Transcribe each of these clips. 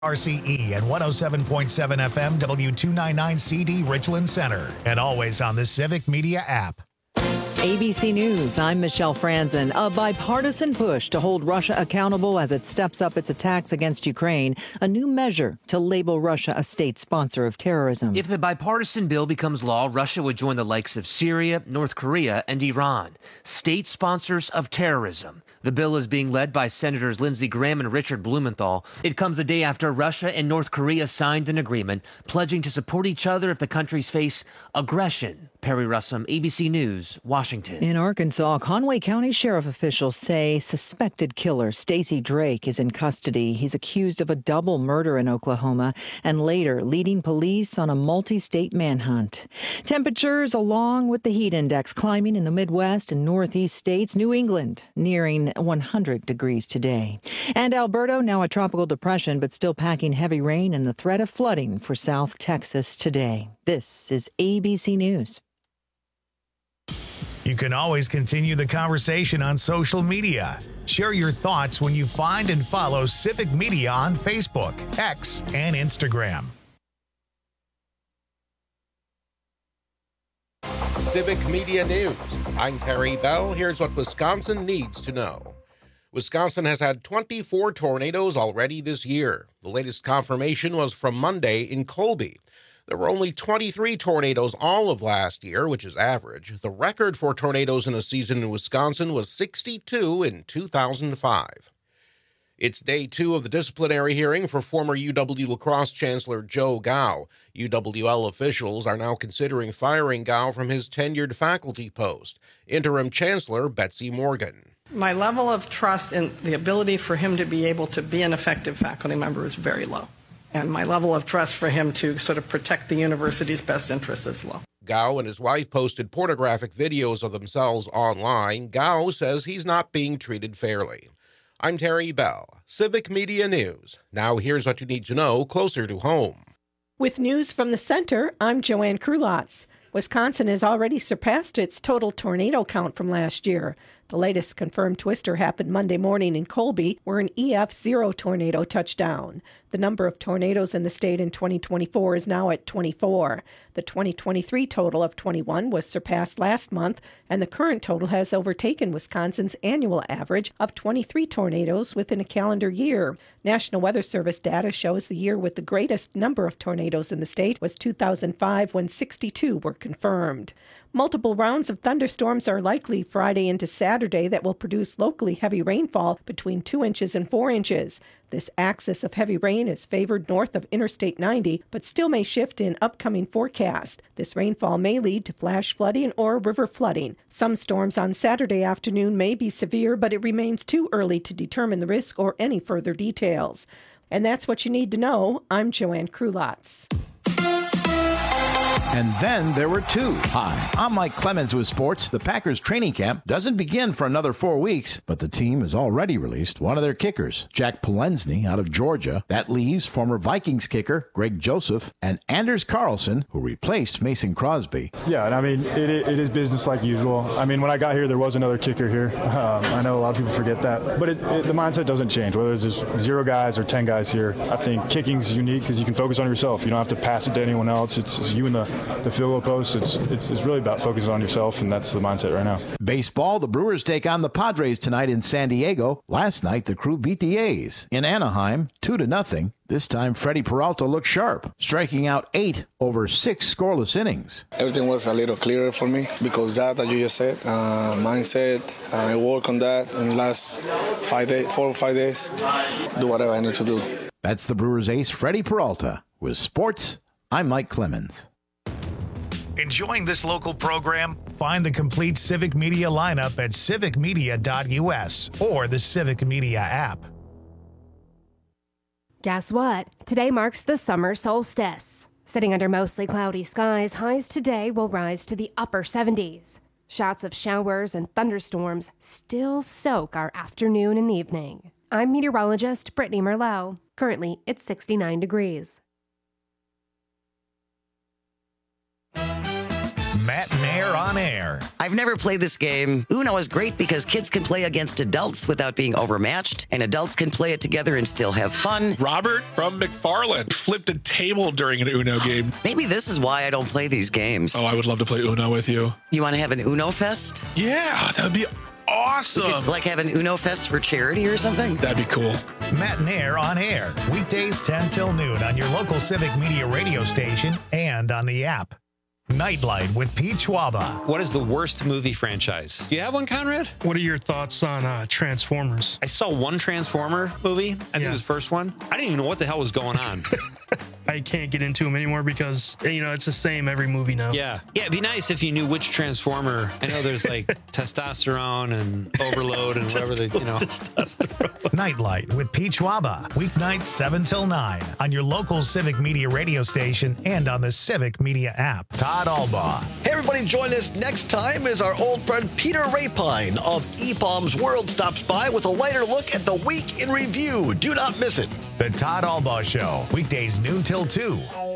RCE and 107.7 FM W299CD Richland Center, and always on the Civic Media app. ABC News, I'm Michelle Franzen. A bipartisan push to hold Russia accountable as it steps up its attacks against Ukraine. A new measure to label Russia a state sponsor of terrorism. If the bipartisan bill becomes law, Russia would join the likes of Syria, North Korea, and Iran, state sponsors of terrorism. The bill is being led by Senators Lindsey Graham and Richard Blumenthal. It comes a day after Russia and North Korea signed an agreement pledging to support each other if the countries face aggression. Perry Russum, ABC News, Washington. In Arkansas, Conway County Sheriff officials say suspected killer Stacey Drake is in custody. He's accused of a double murder in Oklahoma and later leading police on a multi-state manhunt. Temperatures along with the heat index climbing in the Midwest and Northeast states. New England nearing 100 degrees today. And Alberto, now a tropical depression, but still packing heavy rain and the threat of flooding for South Texas today. This is ABC News. You can always continue the conversation on social media. Share your thoughts when you find and follow Civic Media on Facebook, X, and Instagram. Civic Media News. I'm Terry Bell. Here's what Wisconsin needs to know. Wisconsin has had 24 tornadoes already this year. The latest confirmation was from Monday in Colby. There were only 23 tornadoes all of last year, which is average. The record for tornadoes in a season in Wisconsin was 62 in 2005. It's day 2 of the disciplinary hearing for former UW La Crosse Chancellor Joe Gao. UWL officials are now considering firing Gao from his tenured faculty post. Interim Chancellor Betsy Morgan. My level of trust in the ability for him to be able to be an effective faculty member is very low. And my level of trust for him to sort of protect the university's best interests is low. Gao and his wife posted pornographic videos of themselves online. Gao says he's not being treated fairly. I'm Terry Bell, Civic Media News. Now here's what you need to know closer to home. With news from the center, I'm Joanne Krulotz. Wisconsin has already surpassed its total tornado count from last year. The latest confirmed twister happened Monday morning in Colby, where an EF0 tornado touched down. The number of tornadoes in the state in 2024 is now at 24. The 2023 total of 21 was surpassed last month, and the current total has overtaken Wisconsin's annual average of 23 tornadoes within a calendar year. National Weather Service data shows the year with the greatest number of tornadoes in the state was 2005, when 62 were confirmed. Multiple rounds of thunderstorms are likely Friday into Saturday that will produce locally heavy rainfall between 2 inches and 4 inches. This axis of heavy rain is favored north of Interstate 90, but still may shift in upcoming forecast. This rainfall may lead to flash flooding or river flooding. Some storms on Saturday afternoon may be severe, but it remains too early to determine the risk or any further details. And that's what you need to know. I'm Joanne Krulotz. And then there were 2. Hi, I'm Mike Clemens with sports. The Packers training camp doesn't begin for another 4 weeks, but the team has already released one of their kickers, Jack Polensny out of Georgia. That leaves former Vikings kicker Greg Joseph and Anders Carlson, who replaced Mason Crosby. Yeah, and I mean, it is business like usual. I mean, when I got here, there was another kicker here. I know a lot of people forget that, but the mindset doesn't change. Whether there's just 0 guys or 10 guys here, I think kicking's unique because you can focus on yourself. You don't have to pass it to anyone else. It's you and the field goal post. It's really about focusing on yourself, and that's the mindset right now. Baseball, the Brewers take on the Padres tonight in San Diego. Last night, the Crew beat the A's in Anaheim 2-0. This time, Freddie Peralta looked sharp, striking out 8 over 6 scoreless innings. Everything was a little clearer for me because that you just said, mindset, I work on that in the last 4 or 5 days, do whatever I need to do. That's the Brewers ace, Freddie Peralta. With sports, I'm Mike Clemens. Enjoying this local program? Find the complete Civic Media lineup at civicmedia.us or the Civic Media app. Guess what? Today marks the summer solstice. Sitting under mostly cloudy skies, highs today will rise to the upper 70s. Shots of showers and thunderstorms still soak our afternoon and evening. I'm meteorologist Brittany Merlot. Currently, it's 69 degrees. Matt Mayer Nair on Air. I've never played this game. Uno is great because kids can play against adults without being overmatched, and adults can play it together and still have fun. Robert from McFarland flipped a table during an Uno game. Maybe this is why I don't play these games. Oh, I would love to play Uno with you. You want to have an Uno Fest? Yeah, that would be awesome. We could, have an Uno Fest for charity or something? That'd be cool. Matt and Air on Air. Weekdays 10 till noon on your local Civic Media radio station and on the app. Nightlight with Pete Schwaba. What is the worst movie franchise? Do you have one, Conrad? What are your thoughts on Transformers? I saw one Transformer movie. I think it was the first one. I didn't even know what the hell was going on. I can't get into them anymore because, it's the same every movie now. Yeah, it'd be nice if you knew which Transformer. I know there's like testosterone and overload and whatever Nightlight with Pete Schwaba. Weeknights 7 till 9 on your local Civic Media radio station and on the Civic Media app. Todd Albaugh. Hey, everybody, join us next time as our old friend Peter Rapine of EPOM's World stops by with a lighter look at the week in review. Do not miss it. The Todd Albaugh Show, weekdays noon till 2.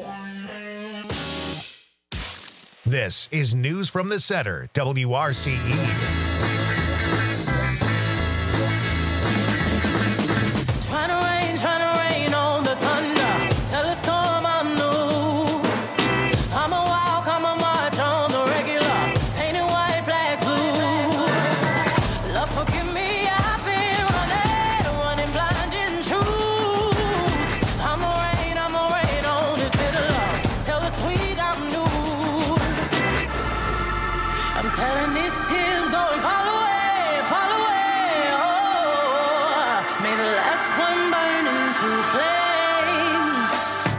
This is News from the Center, WRCE. Trying to rain on the thunder. Tell a storm I'm new. I'm a walk, I'm a march on the regular. Painted white, black, blue. Love, forgive me, I've been running blind in truth. I'm a rain on this bitter love. Tell the sweet I'm new. I'm telling these tears go and fall away. Oh, may the last one burn into flames.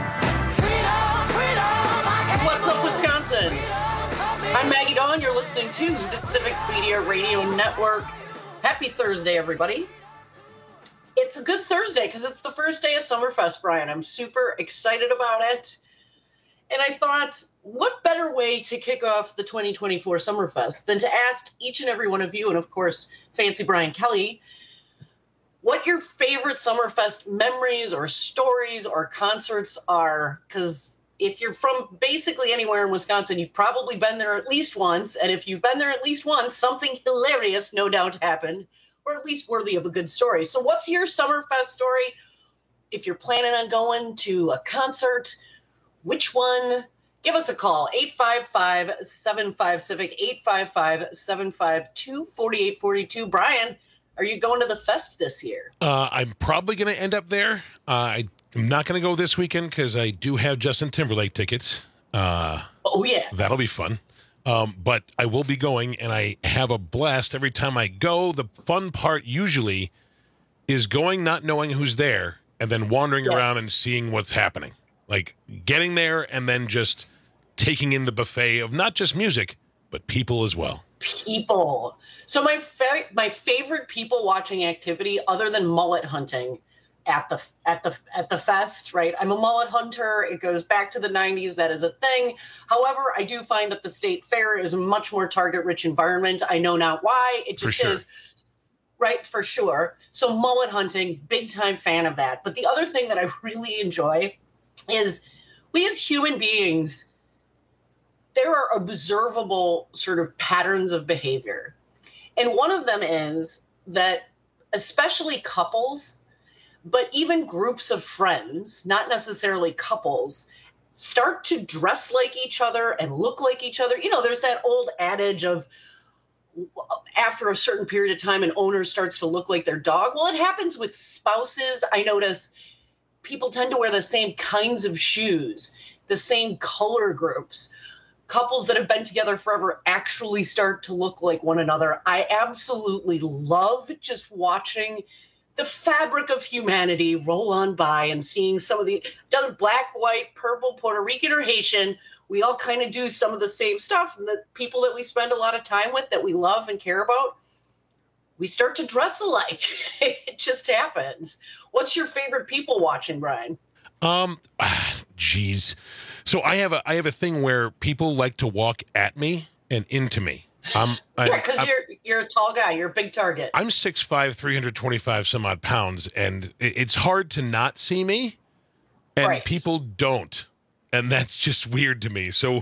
Freedom, What's up, Wisconsin? I'm Maggie Dawn. You're listening to the Civic Media Radio Network. Happy Thursday, everybody. It's a good Thursday because it's the first day of Summerfest, Brian. I'm super excited about it. And I thought, what better way to kick off the 2024 Summerfest than to ask each and every one of you, and of course, Fancy Brian Kelly, what your favorite Summerfest memories or stories or concerts are. Because if you're from basically anywhere in Wisconsin, you've probably been there at least once. And if you've been there at least once, something hilarious no doubt happened, or at least worthy of a good story. So what's your Summerfest story? If you're planning on going to a concert, which one? Give us a call, 855-75-CIVIC, 855-752-4842. Brian, are you going to the fest this year? I'm probably going to end up there. I'm not going to go this weekend because I do have Justin Timberlake tickets. Oh, yeah. That'll be fun. But I will be going, and I have a blast every time I go. The fun part usually is going, not knowing who's there, and then wandering around and seeing what's happening. Like getting there and then just taking in the buffet of not just music, but people as well. People. So my favorite people watching activity, other than mullet hunting at the fest, right? I'm a mullet hunter. It goes back to the 90s. That is a thing. However, I do find that the state fair is a much more target-rich environment. I know not why. It just is. Right, for sure. So mullet hunting, big time fan of that. But the other thing that I really enjoy is we as human beings, there are observable sort of patterns of behavior. And one of them is that especially couples, but even groups of friends, not necessarily couples, start to dress like each other and look like each other. You know, there's that old adage of after a certain period of time, an owner starts to look like their dog. Well, it happens with spouses. I notice people tend to wear the same kinds of shoes, the same color groups. Couples that have been together forever actually start to look like one another. I absolutely love just watching the fabric of humanity roll on by and seeing some of the black, white, purple, Puerto Rican, or Haitian. We all kind of do some of the same stuff. And the people that we spend a lot of time with that we love and care about, we start to dress alike. It just happens. What's your favorite people watching, Brian? Geez. So I have a thing where people like to walk at me and into me. Because you're a tall guy. You're a big target. I'm 6'5", 325 some odd pounds, and it's hard to not see me, and people don't, and that's just weird to me. So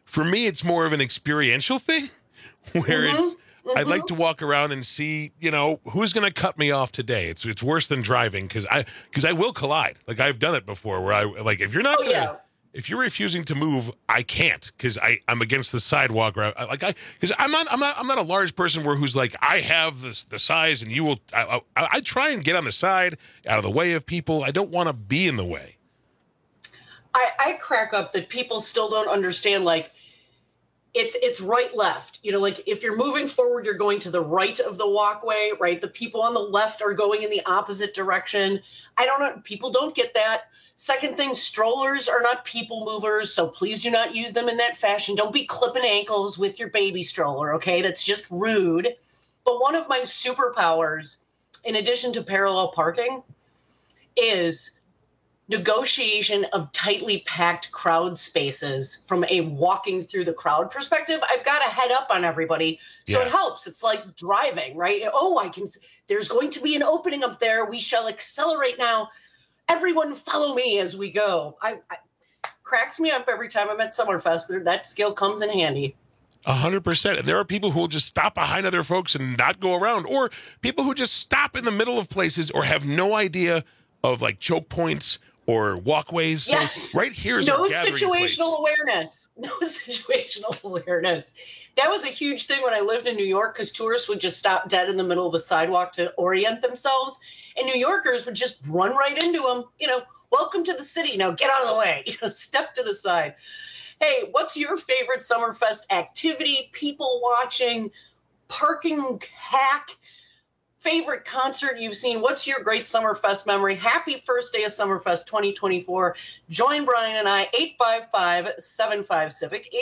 For me, it's more of an experiential thing where I'd like to walk around and see, who's going to cut me off today. It's worse than driving because I will collide. Like I've done it before where if you're not if you're refusing to move, I can't because I'm against the sidewalk. Because I'm not a large person who's like I have the size and you will. I try and get on the side out of the way of people. I don't want to be in the way. I crack up that people still don't understand it's right left. If you're moving forward, you're going to the right of the walkway, right? The people on the left are going in the opposite direction. I don't know. People don't get that. Second thing, strollers are not people movers, so please do not use them in that fashion. Don't be clipping ankles with your baby stroller, okay? That's just rude. But one of my superpowers, in addition to parallel parking, is negotiation of tightly packed crowd spaces from a walking through the crowd perspective. I've got a head up on everybody, so it helps. It's like driving, right? There's going to be an opening up there. We shall accelerate now. Everyone follow me as we go. I cracks me up every time I'm at Summerfest. That skill comes in handy. 100%. And there are people who will just stop behind other folks and not go around, or people who just stop in the middle of places or have no idea of choke points or walkways. Yes. So right here is no our gathering situational place. awareness. No situational awareness. That was a huge thing when I lived in New York because tourists would just stop dead in the middle of the sidewalk to orient themselves. And New Yorkers would just run right into them. Welcome to the city. Now get out of the way. Step to the side. Hey, what's your favorite Summerfest activity? People watching, parking hack, favorite concert you've seen? What's your great Summerfest memory? Happy first day of Summerfest 2024. Join Brian and I, 855-75-CIVIC,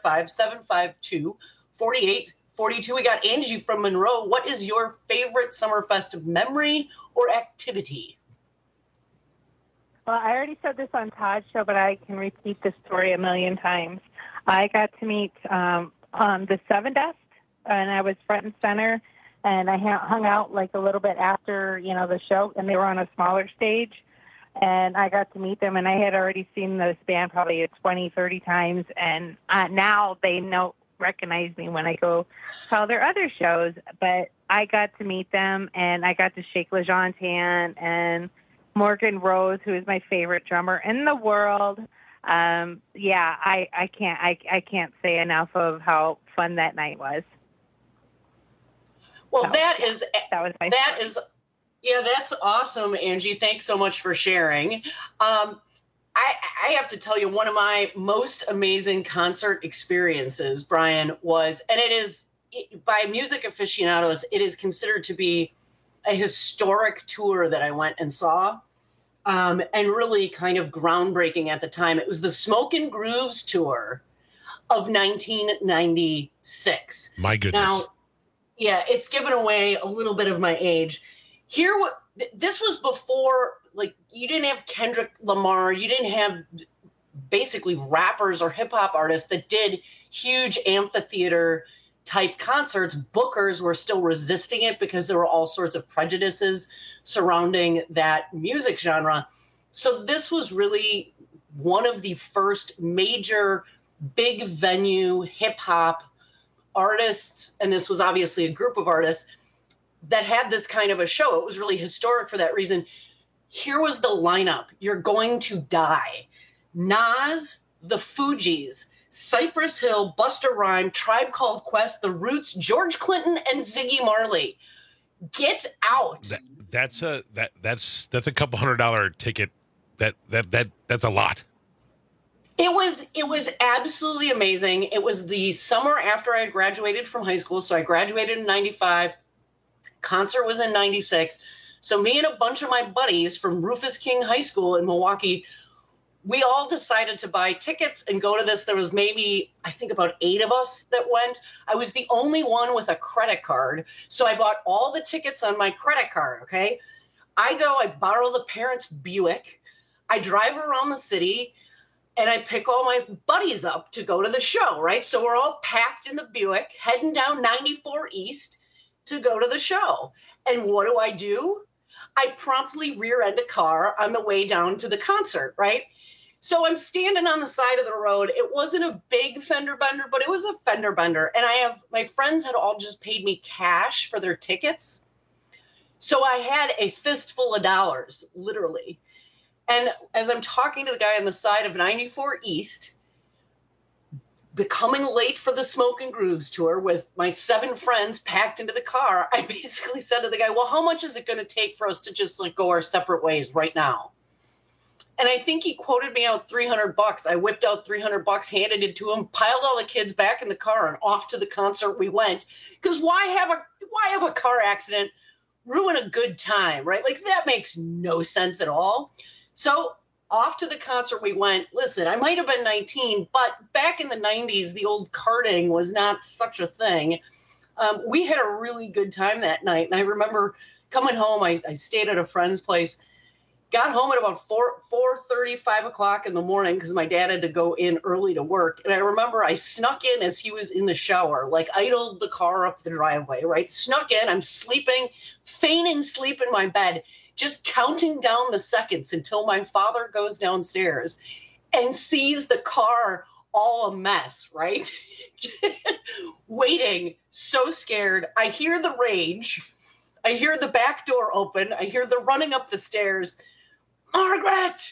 855-752-4842. We got Angie from Monroe. What is your favorite Summerfest memory or activity? Well, I already said this on Todd's show, but I can repeat the story a million times. I got to meet the Seven Dust, and I was front and center, and I hung out a little bit after, the show, and they were on a smaller stage, and I got to meet them, and I had already seen this band probably 20, 30 times, and now they recognize me when I go to all their other shows, but I got to meet them, and I got to shake LeJean's hand, and Morgan Rose, who is my favorite drummer in the world. I can't say enough of how fun that night was. Well, that's awesome, Angie. Thanks so much for sharing. I have to tell you, one of my most amazing concert experiences, Brian, was, and it is by music aficionados, it is considered to be a historic tour that I went and saw, and really kind of groundbreaking at the time. It was the Smoke and Grooves tour of 1996. My goodness. Now, yeah, it's given away a little bit of my age. This was before, you didn't have Kendrick Lamar. You didn't have basically rappers or hip hop artists that did huge amphitheater type concerts. Bookers were still resisting it because there were all sorts of prejudices surrounding that music genre. So this was really one of the first major big venue hip hop artists, and this was obviously a group of artists that had this kind of a show. It was really historic for that reason. Here was the lineup. You're going to die. Nas, the Fugees, Cypress Hill, Busta Rhymes, Tribe Called Quest, The Roots, George Clinton, and Ziggy Marley. Get out. That's a couple $100 ticket. That's a lot. It was absolutely amazing. It was the summer after I had graduated from high school. So I graduated in 95. Concert was in 96. So me and a bunch of my buddies from Rufus King High School in Milwaukee, we all decided to buy tickets and go to this. There was maybe, I think, about 8 of us that went. I was the only one with a credit card. So I bought all the tickets on my credit card, okay? I borrow the parents' Buick. I drive around the city, and I pick all my buddies up to go to the show, right? So we're all packed in the Buick, heading down 94 East to go to the show. And what do? I promptly rear-end a car on the way down to the concert, right? So I'm standing on the side of the road. It wasn't a big fender bender, but it was a fender bender. And my friends had all just paid me cash for their tickets. So I had a fistful of dollars, literally. And as I'm talking to the guy on the side of 94 East, becoming late for the Smoke and Grooves tour with my 7 friends packed into the car, I basically said to the guy, well, how much is it going to take for us to just go our separate ways right now? And I think he quoted me out $300. I whipped out $300, handed it to him, piled all the kids back in the car, and off to the concert we went. Because why have a car accident ruin a good time, right? That makes no sense at all. So off to the concert we went. Listen, I might have been 19, but back in the 90s, the old karting was not such a thing. We had a really good time that night. And I remember coming home, I stayed at a friend's place. Got home at about 4:30, 5 o'clock in the morning because my dad had to go in early to work. And I remember I snuck in as he was in the shower, idled the car up the driveway, right? Snuck in, I'm sleeping, feigning sleep in my bed, just counting down the seconds until my father goes downstairs and sees the car all a mess, right? Waiting, so scared. I hear the rage. I hear the back door open. I hear the running up the stairs. Margaret!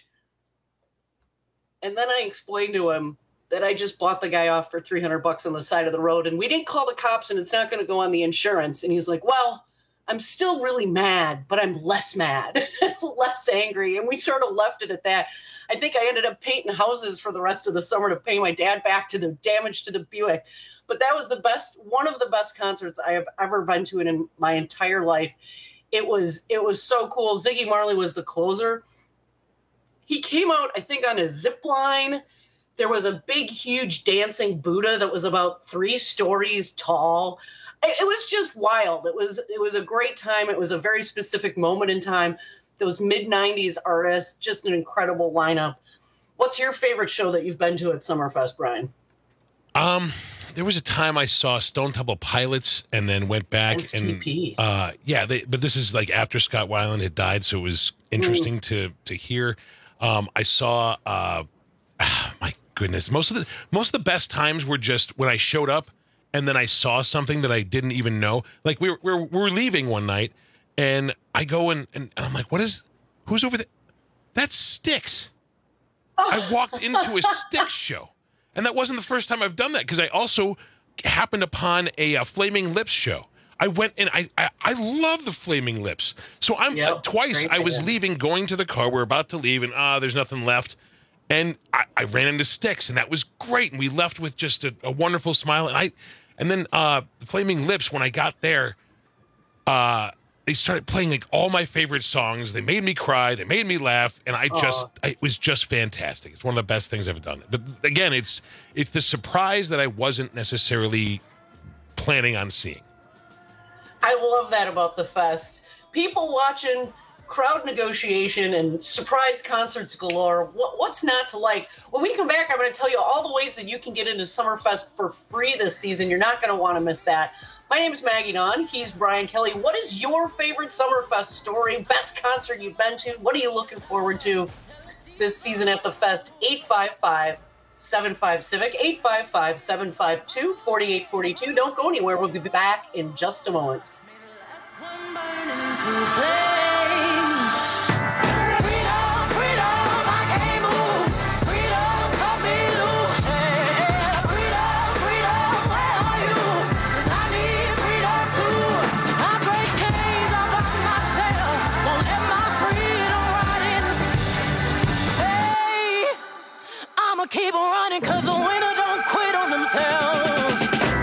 And then I explained to him that I just bought the guy off for $300 on the side of the road, and we didn't call the cops, and it's not going to go on the insurance. And he's like, well, I'm still really mad, but I'm less mad, less angry. And we sort of left it at that. I think I ended up painting houses for the rest of the summer to pay my dad back to the damage to the Buick. But that was one of the best concerts I have ever been to in my entire life. It was so cool. Ziggy Marley was the closer. He came out, I think, on a zip line. There was a big, huge dancing Buddha that was about 3 stories tall. It was just wild. It was a great time. It was a very specific moment in time. Those mid-90s artists, just an incredible lineup. What's your favorite show that you've been to at Summerfest, Brian? There was a time I saw Stone Temple Pilots and then went back STP. But this is after Scott Weiland had died, so it was interesting to hear. I saw my goodness, most of the best times were just when I showed up and then I saw something that I didn't even know. We were leaving one night and I go and I'm like, who's over there? That's Styx. I walked into a Styx show. And that wasn't the first time I've done that because I also happened upon a Flaming Lips show. I went and I love the Flaming Lips. So twice I was leaving, going to the car. We're about to leave and there's nothing left. And I ran into Styx and that was great. And we left with just a wonderful smile. And then Flaming Lips, when I got there, they started playing all my favorite songs. They made me cry. They made me laugh. And it was just fantastic. It's one of the best things I've done. But again, it's the surprise that I wasn't necessarily planning on seeing. I love that about the fest. People watching, crowd negotiation, and surprise concerts galore. What's not to like? When we come back, I'm going to tell you all the ways that you can get into Summerfest for free this season. You're not going to want to miss that. My name's Maggie Don. He's Brian Kelly. What is your favorite Summerfest story? Best concert you've been to? What are you looking forward to this season at the fest? 855-75-CIVIC, 855-752-4842. Don't go anywhere. We'll be back in just a moment. Keep running, cause the winner don't quit on themselves.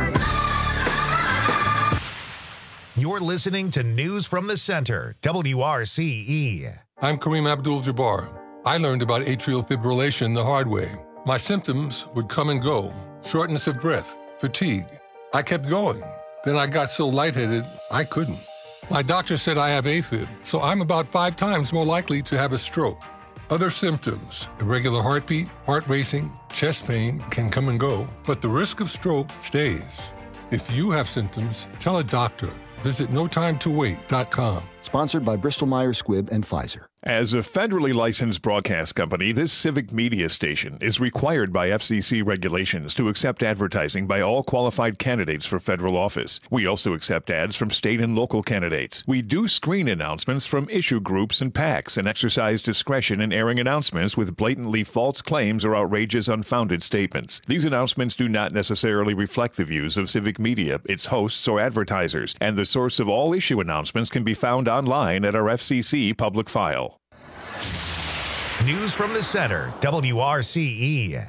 You're listening to News from the Center, WRCE. I'm Kareem Abdul-Jabbar. I learned about atrial fibrillation the hard way. My symptoms would come and go: shortness of breath, fatigue. I kept going. Then I got so lightheaded, I couldn't. My doctor said I have AFib, so I'm about 5 times more likely to have a stroke. Other symptoms: irregular heartbeat, heart racing, chest pain can come and go, but the risk of stroke stays. If you have symptoms, tell a doctor. Visit NoTimeToWait.com. Sponsored by Bristol-Myers Squibb and Pfizer. As a federally licensed broadcast company, this civic media station is required by FCC regulations to accept advertising by all qualified candidates for federal office. We also accept ads from state and local candidates. We do screen announcements from issue groups and PACs and exercise discretion in airing announcements with blatantly false claims or outrageous unfounded statements. These announcements do not necessarily reflect the views of civic media, its hosts, or advertisers, and the source of all issue announcements can be found online at our FCC public file. News from the Center, WRCE.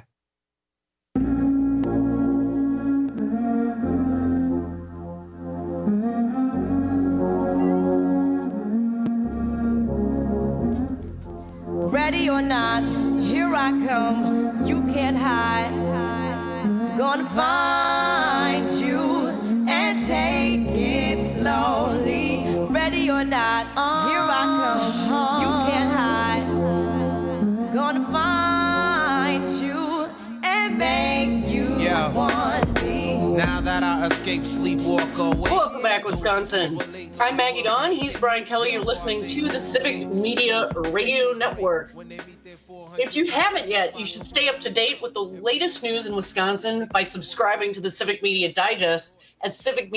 Ready or not, here I come. You can't hide. Gonna find you and take it slowly. Ready or not, here I come. You can't hide. Gonna find you and make you want me. Now that I escape, sleep, walk away. Welcome back, Wisconsin. I'm Maggie Dawn. He's Brian Kelly. You're listening to the Civic Media Radio Network. If you haven't yet, you should stay up to date with the latest news in Wisconsin by subscribing to the Civic Media Digest at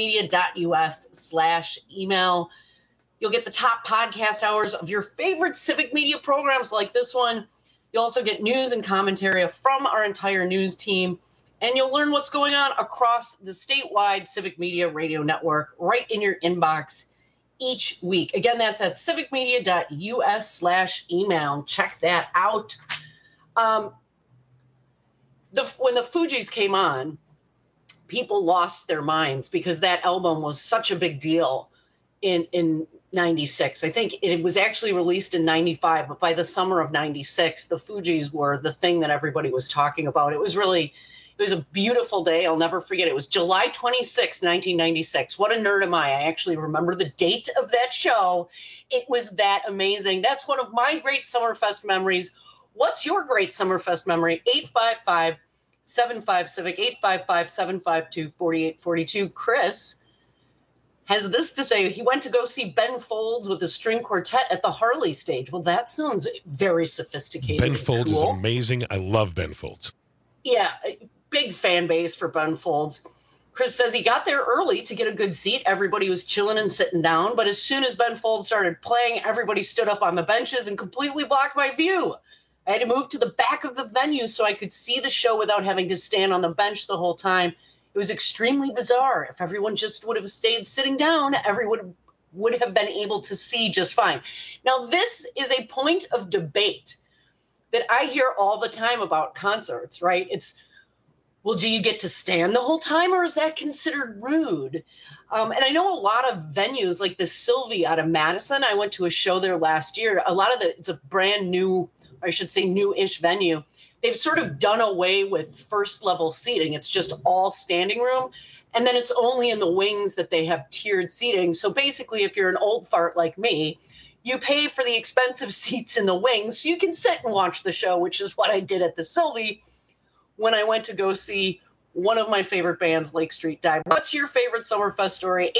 civicmedia.us/email. You'll get the top podcast hours of your favorite civic media programs like this one. You'll also get news and commentary from our entire news team, and you'll learn what's going on across the statewide Civic Media Radio Network right in your inbox each week. Again, that's at civicmedia.us/email. Check that out. When the Fugees came on, people lost their minds because that album was such a big deal in 96. I think it was actually released in 95, but by the summer of 96, the Fugees were the thing that everybody was talking about. It was a beautiful day. I'll never forget. It was July 26, 1996. What a nerd am I? I actually remember the date of that show. It was that amazing. That's one of my great Summerfest memories. What's your great Summerfest memory? 855-75-CIVIC, 855-752-4842. Chris has this to say. He went to go see Ben Folds with the string quartet at the Harley stage. Well, that sounds very sophisticated. Ben Folds cool. is amazing. I love Ben Folds. Yeah, big fan base for Ben Folds. Chris says he got there early to get a good seat. Everybody was chilling and sitting down. But as soon as Ben Folds started playing, everybody stood up on the benches and completely blocked my view. I had to move to the back of the venue so I could see the show without having to stand on the bench the whole time. It was extremely bizarre. If everyone just would have stayed sitting down, everyone would have been able to see just fine. Now, this is a point of debate that I hear all the time about concerts, right? It's, well, do you get to stand the whole time, or is that considered rude? And I know a lot of venues like the Sylvie out of Madison. I went to a show there last year. It's a brand new, I should say new-ish venue. They've sort of done away with first level seating. It's just all standing room. And then it's only in the wings that they have tiered seating. So basically, if you're an old fart like me, you pay for the expensive seats in the wings so you can sit and watch the show, which is what I did at the Sylvie when I went to go see one of my favorite bands, Lake Street Dive. What's your favorite Summerfest story?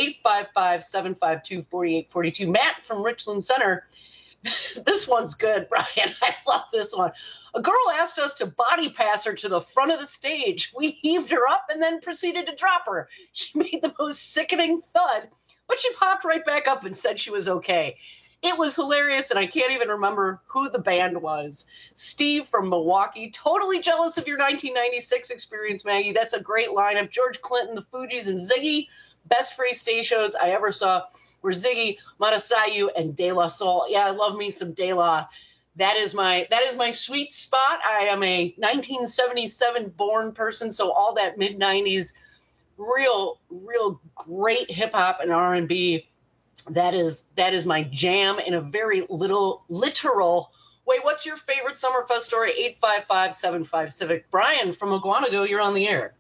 855-752-4842. Matt from Richland Center. This one's good, Brian. I love this one. A girl asked us to body pass her to the front of the stage. We heaved her up and then proceeded to drop her. She made the most sickening thud, but she popped right back up and said she was okay. It was hilarious, and I can't even remember who the band was. Steve from Milwaukee. Totally jealous of your 1996 experience, Maggie. That's a great lineup. George Clinton, the Fugees, and Ziggy. Best free stage shows I ever saw were Ziggy, Matasayu, and De La Soul. Yeah, I love me some De La. That is my sweet spot. I am a 1977 born person, so all that mid-90s real great hip-hop and R&B, that is my jam in a very literal way. What's your favorite Summerfest story? 855-75-CIVIC. Brian from Oguanago, you're on the air.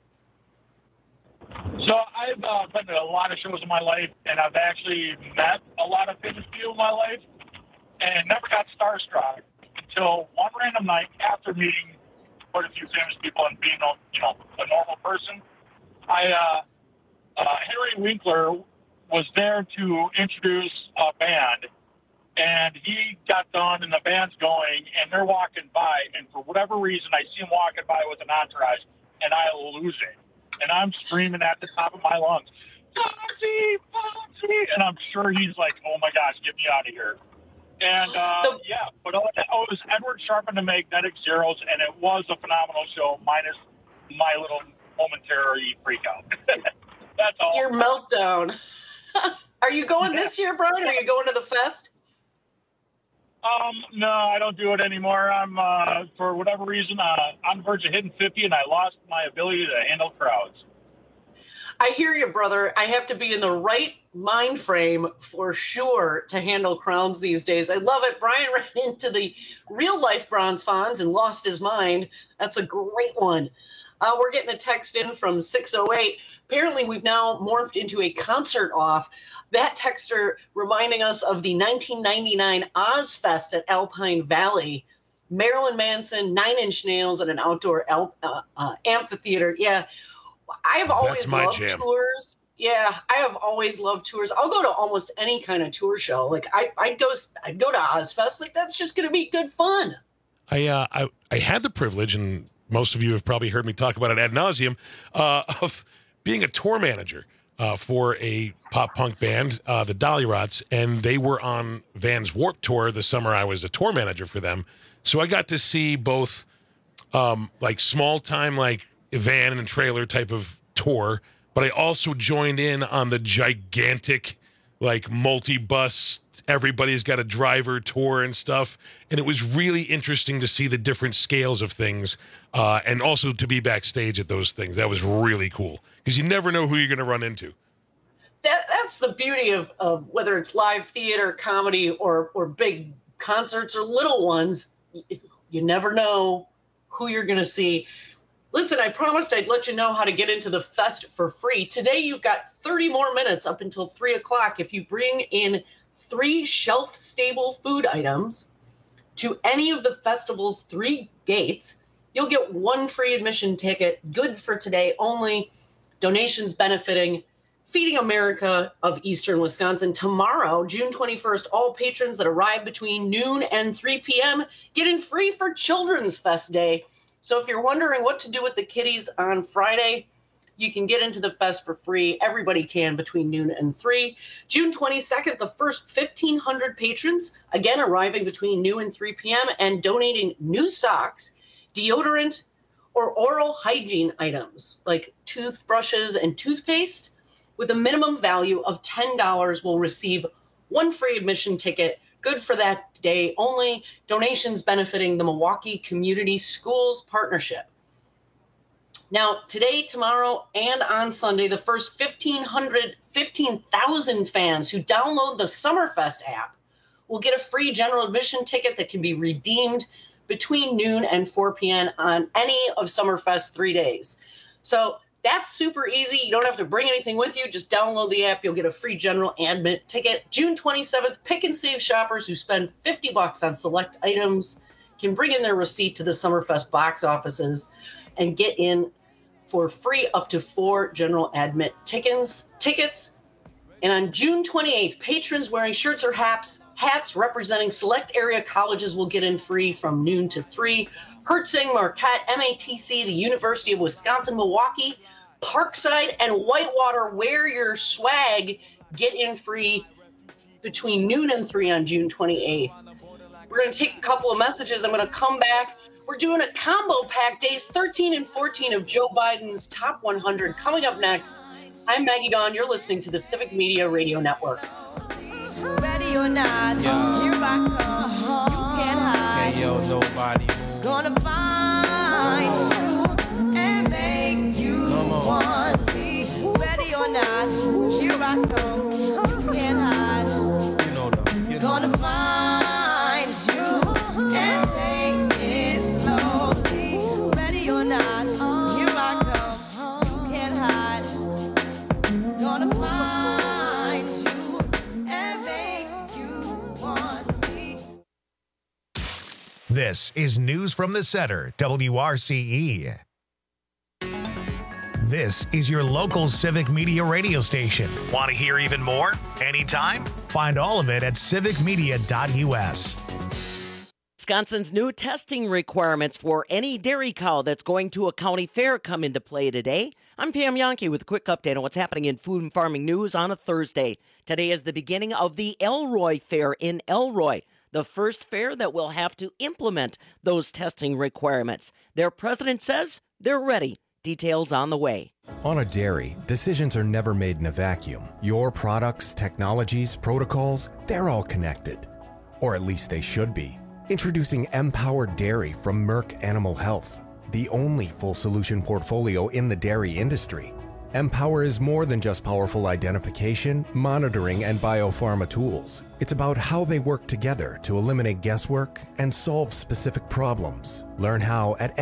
So I've been to a lot of shows in my life, and I've actually met a lot of famous people in my life, and never got starstruck until one random night after meeting quite a few famous people and being a normal person. Henry Winkler was there to introduce a band, and he got done, and the band's going, and they're walking by, and for whatever reason, I see him walking by with an entourage, and I lose it. And I'm screaming at the top of my lungs, Fonzie, Fonzie! And I'm sure he's like, oh my gosh, get me out of here. And but it was Edward Sharpe and the Magnetic Zeros, and it was a phenomenal show, minus my little momentary freak out. That's all. Your meltdown. Are you going this year, Brian? Are you going to the fest? No, I don't do it anymore. I'm, for whatever reason, on the verge of hitting 50, and I lost my ability to handle crowds. I hear you, brother. I have to be in the right mind frame for sure to handle crowds these days. I love it. Brian ran into the real life bronze fonz and lost his mind. That's a great one. We're getting a text in from 608. Apparently, we've now morphed into a concert off. That texter reminding us of the 1999 Ozfest at Alpine Valley. Marilyn Manson, 9 Inch Nails at an outdoor amphitheater. Yeah, I have always loved tours. Yeah, I have always loved tours. I'll go to almost any kind of tour show. Like I'd go to Ozfest. Like that's just going to be good fun. I had the privilege, and most of you have probably heard me talk about it ad nauseum, of being a tour manager for a pop punk band, the Dollyrots, and they were on Van's Warped Tour the summer I was a tour manager for them. So I got to see both like small time, like van and trailer type of tour, but I also joined in on the gigantic, like multi-bus, everybody's got a driver tour and stuff. And it was really interesting to see the different scales of things and also to be backstage at those things. That was really cool because you never know who you're going to run into. That's the beauty of whether it's live theater, comedy, or big concerts or little ones. You never know who you're going to see. Listen, I promised I'd let you know how to get into the fest for free. Today, you've got 30 more minutes up until 3 o'clock. If you bring in 3 shelf-stable food items to any of the festival's 3 gates, you'll get 1 free admission ticket, good for today only. Donations benefiting Feeding America of Eastern Wisconsin. Tomorrow, June 21st, all patrons that arrive between noon and 3 p.m. get in free for Children's Fest Day. So if you're wondering what to do with the kiddies on Friday, you can get into the fest for free. Everybody can between noon and 3. June 22nd, the first 1,500 patrons, again arriving between noon and 3 p.m. and donating new socks, deodorant, or oral hygiene items like toothbrushes and toothpaste with a minimum value of $10 will receive 1 free admission ticket. Good for that day only. Donations benefiting the Milwaukee Community Schools Partnership. Now, today, tomorrow, and on Sunday, the first 15,000 fans who download the Summerfest app will get a free general admission ticket that can be redeemed between noon and 4 p.m. on any of Summerfest 3 days. So that's super easy. You don't have to bring anything with you. Just download the app. You'll get a free general admit ticket. June 27th, Pick and Save shoppers who spend $50 on select items can bring in their receipt to the Summerfest box offices and get in for free up to 4 general admit tickets. And on June 28th, patrons wearing shirts or hats representing select area colleges will get in free from noon to 3. Hertzing, Marquette, MATC, the University of Wisconsin-Milwaukee, Parkside, and Whitewater, wear your swag, get in free between noon and 3 on June 28th. We're going to take a couple of messages. I'm going to come back. We're doing a combo pack, days 13 and 14 of Joe Biden's Top 100. Coming up next, I'm Maggie Dawn. You're listening to the Civic Media Radio Network. Ready or not, here I come. You can't hide. Hey, yo, nobody gonna find you and make you want me. Ready or not, here I come. You can't hide. Gonna find you and take it slowly. Ready or not, here I come. You can't hide. Gonna find you and make you want me. This is News from the Center, WRCE. This is your local Civic Media radio station. Want to hear even more? Anytime? Find all of it at civicmedia.us. Wisconsin's new testing requirements for any dairy cow that's going to a county fair come into play today. I'm Pam Yankee with a quick update on what's happening in food and farming news on a Thursday. Today is the beginning of the Elroy Fair in Elroy, the first fair that will have to implement those testing requirements. Their president says they're ready. Details on the way. On a dairy, decisions are never made in a vacuum. Your products, technologies, protocols, they're all connected. Or at least they should be. Introducing Empowered Dairy from Merck Animal Health, the only full solution portfolio in the dairy industry. Empower is more than just powerful identification, monitoring, and biopharma tools. It's about how they work together to eliminate guesswork and solve specific problems. Learn how at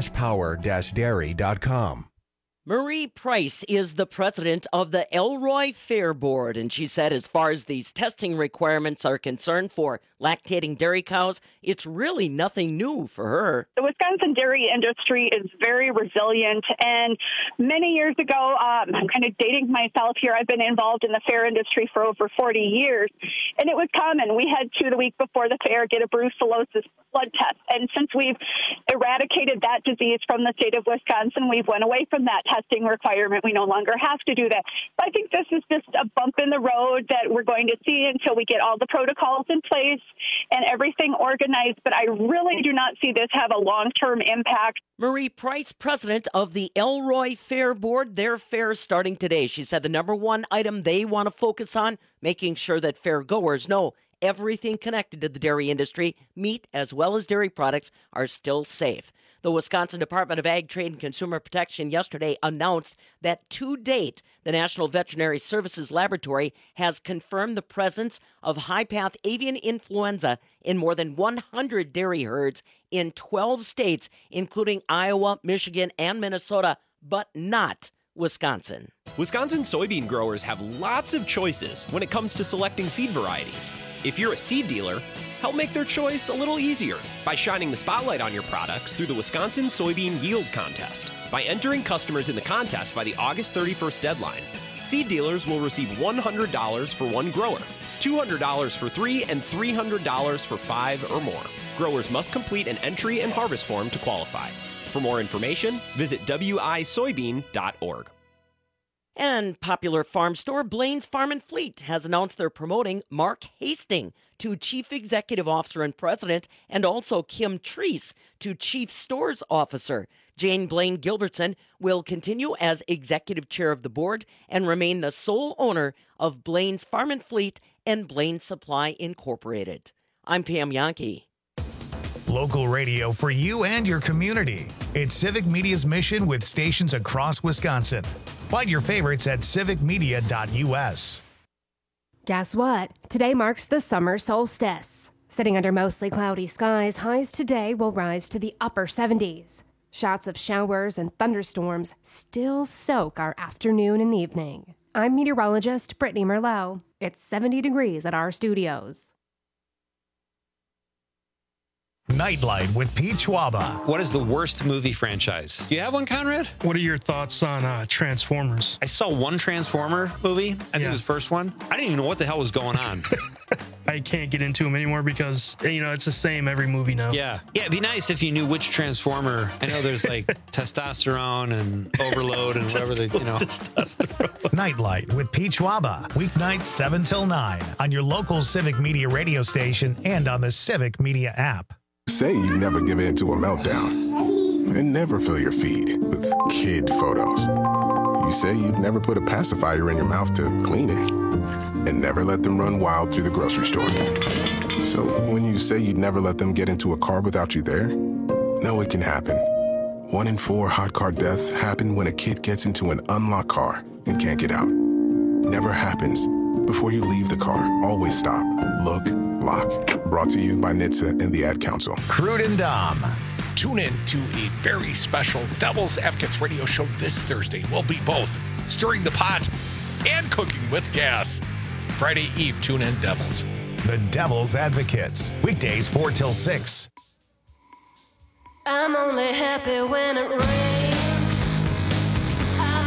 m-power-dairy.com. Marie Price is the president of the Elroy Fair Board, and she said as far as these testing requirements are concerned for lactating dairy cows, it's really nothing new for her. The Wisconsin dairy industry is very resilient, and many years ago, I'm kind of dating myself here, I've been involved in the fair industry for over 40 years, and it was common. We had to, the week before the fair, get a brucellosis blood test, and since we've eradicated that disease from the state of Wisconsin, we've went away from that testing requirement. We no longer have to do that. But I think this is just a bump in the road that we're going to see until we get all the protocols in place and everything organized. But I really do not see this have a long-term impact. Marie Price, president of the Elroy Fair Board, their fair is starting today. She said the number one item they want to focus on, making sure that fair goers know everything connected to the dairy industry, meat as well as dairy products, are still safe. The Wisconsin Department of Ag, Trade, and Consumer Protection yesterday announced that to date, the National Veterinary Services Laboratory has confirmed the presence of high-path avian influenza in more than 100 dairy herds in 12 states, including Iowa, Michigan, and Minnesota, but not Wisconsin. Wisconsin soybean growers have lots of choices when it comes to selecting seed varieties. If you're a seed dealer, help make their choice a little easier by shining the spotlight on your products through the Wisconsin Soybean Yield Contest. By entering customers in the contest by the August 31st deadline, seed dealers will receive $100 for one grower, $200 for 3, and $300 for 5 or more. Growers must complete an entry and harvest form to qualify. For more information, visit wisoybean.org. And popular farm store Blaine's Farm and Fleet has announced they're promoting Mark Hastings to Chief Executive Officer and President, and also Kim Treese to Chief Stores Officer. Jane Blaine Gilbertson will continue as Executive Chair of the board and remain the sole owner of Blaine's Farm and Fleet and Blaine Supply Incorporated. I'm Pam Yankee. Local radio for you and your community. It's Civic Media's mission with stations across Wisconsin. Find your favorites at civicmedia.us. Guess what? Today marks the summer solstice. Sitting under mostly cloudy skies, highs today will rise to the upper 70s. Shots of showers and thunderstorms still soak our afternoon and evening. I'm meteorologist Brittany Merlot. It's 70 degrees at our studios. Nightlight with Pete Schwaba. What is the worst movie franchise? Do you have one, Conrad? What are your thoughts on Transformers? I saw one Transformer movie. I think it was the first one. I didn't even know what the hell was going on. I can't get into them anymore because, it's the same every movie now. Yeah, it'd be nice if you knew which Transformer. I know there's like testosterone and overload and whatever they, Nightlight with Pete Schwaba. Weeknights 7 till 9 on your local Civic Media radio station and on the Civic Media app. Say you never give in to a meltdown and never fill your feed with kid photos. You say you'd never put a pacifier in your mouth to clean it and never let them run wild through the grocery store. So when you say you'd never let them get into a car without you there, know it can happen. 1 in 4 hot car deaths happen when a kid gets into an unlocked car and can't get out. Never happens. Before you leave the car, always stop, look, lock. Brought to you by NHTSA and the Ad Council. Crude and Dom. Tune in to a very special Devil's Advocates radio show this Thursday. We'll be both stirring the pot and cooking with gas. Friday Eve, tune in, Devils. The Devil's Advocates. Weekdays 4 till 6. I'm only happy when it rains. I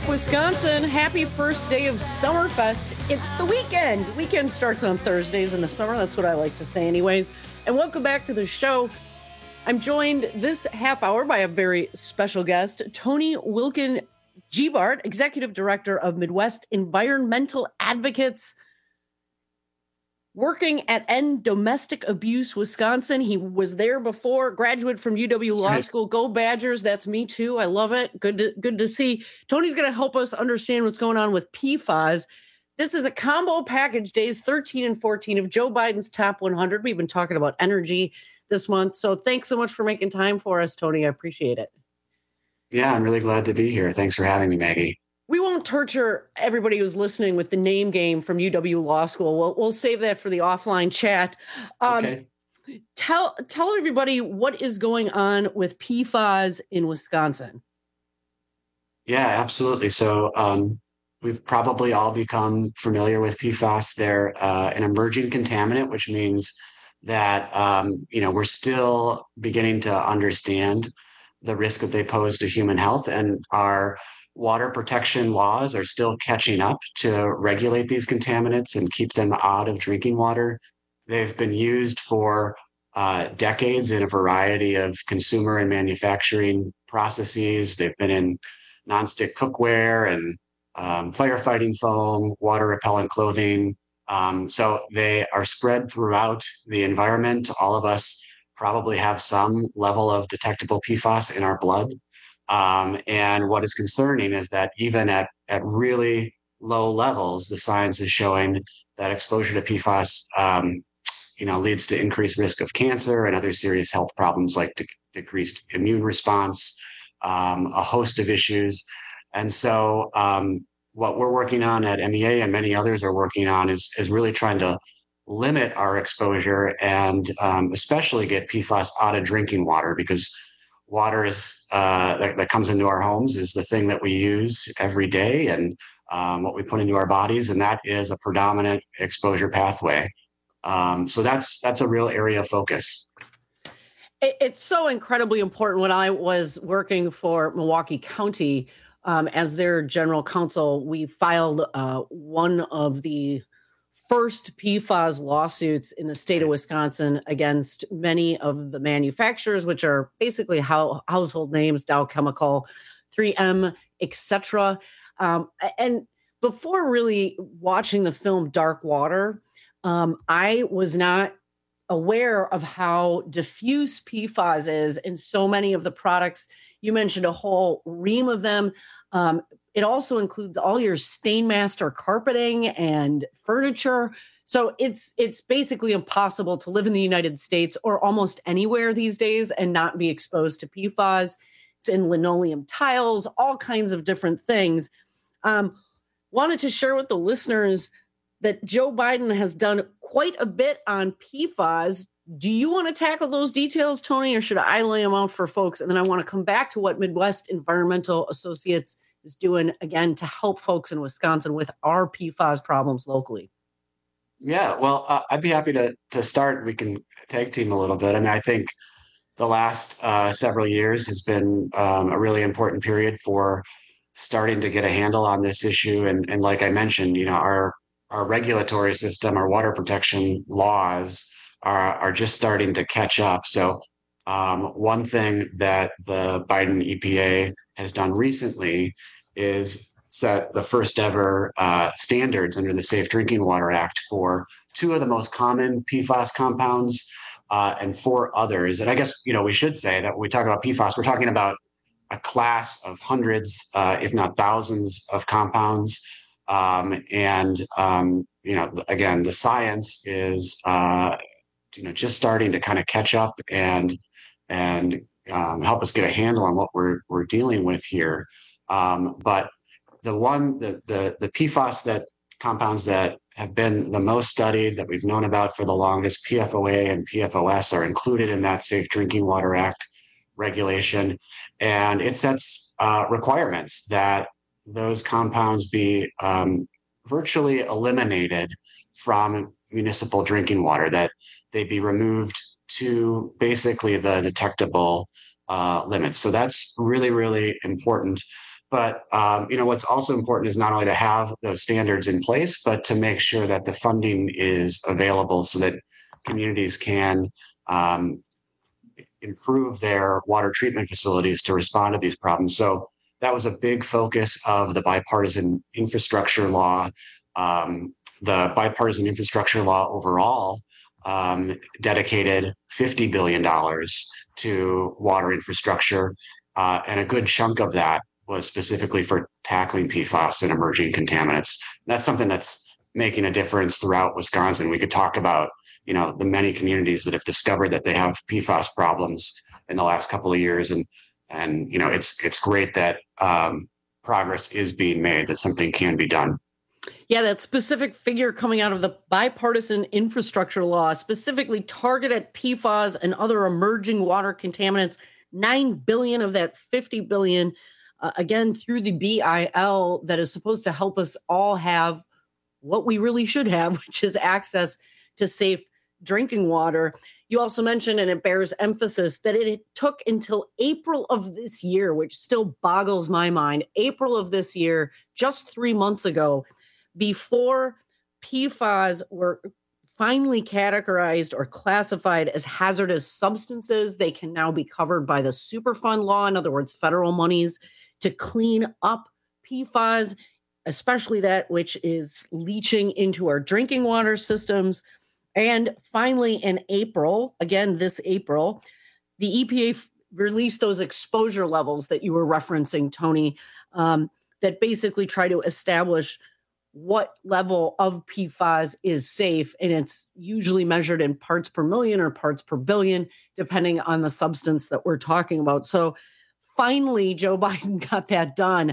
Wisconsin. Happy first day of Summerfest. It's the weekend. Weekend starts on Thursdays in the summer. That's what I like to say anyways. And welcome back to the show. I'm joined this half hour by a very special guest, Tony Wilkin Gebart, Executive Director of Midwest Environmental Advocates, working at End Domestic Abuse Wisconsin. He was there before, graduate from UW Law School. Go Badgers. That's me too. I love it. Good to see. Tony's going to help us understand what's going on with PFAS. This is a combo package, days 13 and 14 of Joe Biden's top 100. We've been talking about energy this month. So thanks so much for making time for us, Tony. I appreciate it. Yeah, I'm really glad to be here. Thanks for having me, Maggie. We won't torture everybody who's listening with the name game from UW Law School. We'll save that for the offline chat. Okay. Tell everybody what is going on with PFAS in Wisconsin. Yeah, absolutely. So we've probably all become familiar with PFAS. They're an emerging contaminant, which means that we're still beginning to understand the risk that they pose to human health, and our water protection laws are still catching up to regulate these contaminants and keep them out of drinking water. They've been used for decades in a variety of consumer and manufacturing processes. They've been in nonstick cookware and firefighting foam, water repellent clothing. So they are spread throughout the environment. All of us probably have some level of detectable PFAS in our blood. And what is concerning is that even at really low levels, the science is showing that exposure to PFAS, leads to increased risk of cancer and other serious health problems like decreased immune response, a host of issues. And so what we're working on at MEA and many others are working on is really trying to limit our exposure and especially get PFAS out of drinking water, because water is that comes into our homes is the thing that we use every day and what we put into our bodies, and that is a predominant exposure pathway. So that's a real area of focus. It's so incredibly important. When I was working for Milwaukee County as their general counsel, we filed one of the first PFAS lawsuits in the state of Wisconsin against many of the manufacturers, which are basically household names, Dow Chemical, 3M, etc. And before really watching the film Dark Water, I was not aware of how diffuse PFAS is in so many of the products. You mentioned a whole ream of them. It also includes all your Stainmaster carpeting and furniture. So it's basically impossible to live in the United States or almost anywhere these days and not be exposed to PFAS. It's in linoleum tiles, all kinds of different things. Wanted to share with the listeners that Joe Biden has done quite a bit on PFAS. Do you want to tackle those details, Tony, or should I lay them out for folks? And then I want to come back to what Midwest Environmental Associates is doing, again, to help folks in Wisconsin with our PFAS problems locally. Yeah, well, I'd be happy to start. We can tag team a little bit. I mean, I think the last several years has been a really important period for starting to get a handle on this issue. And like I mentioned, our regulatory system, our water protection laws are just starting to catch up. So one thing that the Biden EPA has done recently is set the first ever standards under the Safe Drinking Water Act for two of the most common PFAS compounds and 4 others. And I guess, we should say that when we talk about PFAS, we're talking about a class of hundreds, if not thousands of compounds. Again, the science is, just starting to kind of catch up and help us get a handle on what we're dealing with here. But the PFAS compounds that have been the most studied, that we've known about for the longest, PFOA and PFOS, are included in that Safe Drinking Water Act regulation. And it sets requirements that those compounds be virtually eliminated from municipal drinking water, that they be removed to basically the detectable limits. So that's really, really important. But what's also important is not only to have those standards in place, but to make sure that the funding is available so that communities can improve their water treatment facilities to respond to these problems. So that was a big focus of the bipartisan infrastructure law. The bipartisan infrastructure law overall dedicated $50 billion to water infrastructure, and a good chunk of that was specifically for tackling PFAS and emerging contaminants. That's something that's making a difference throughout Wisconsin. We could talk about, the many communities that have discovered that they have PFAS problems in the last couple of years. And it's great that progress is being made, that something can be done. Yeah, that specific figure coming out of the bipartisan infrastructure law specifically targeted PFAS and other emerging water contaminants. $9 billion of that $50 billion, again, through the BIL, that is supposed to help us all have what we really should have, which is access to safe drinking water. You also mentioned, and it bears emphasis, that it took until April of this year, which still boggles my mind, April of this year, just 3 months ago, before PFAS were finally categorized or classified as hazardous substances. They can now be covered by the Superfund law, in other words, federal monies to clean up PFAS, especially that which is leaching into our drinking water systems. And finally, in April, again, this April, the EPA released those exposure levels that you were referencing, Tony, that basically try to establish what level of PFAS is safe. And it's usually measured in parts per million or parts per billion, depending on the substance that we're talking about. So finally, Joe Biden got that done.